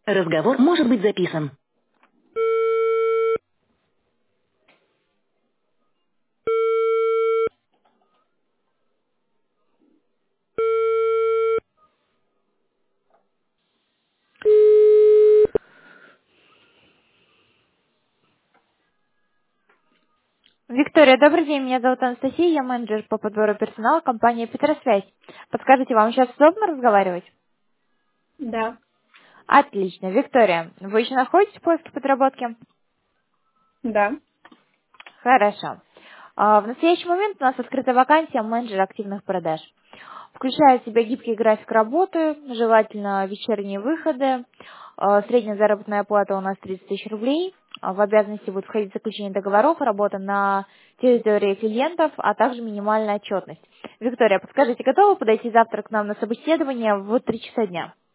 Разговор может быть записан. Виктория, добрый день. Меня зовут Анастасия, я менеджер по подбору персонала компании «Петросвязь». Подскажите, вам сейчас удобно разговаривать? Да, Отлично. Виктория, вы еще находитесь в поиске подработки? да. Хорошо. В настоящий момент у нас открыта вакансия менеджера активных продаж. Включает в себя гибкий график работы, желательно вечерние выходы. Средняя заработная плата у нас 30 тысяч рублей. В обязанности будет входить заключение договоров, работа на территории клиентов, а также минимальная отчетность. Виктория, подскажите, готовы подойти завтра к нам на собеседование в 3 часа дня?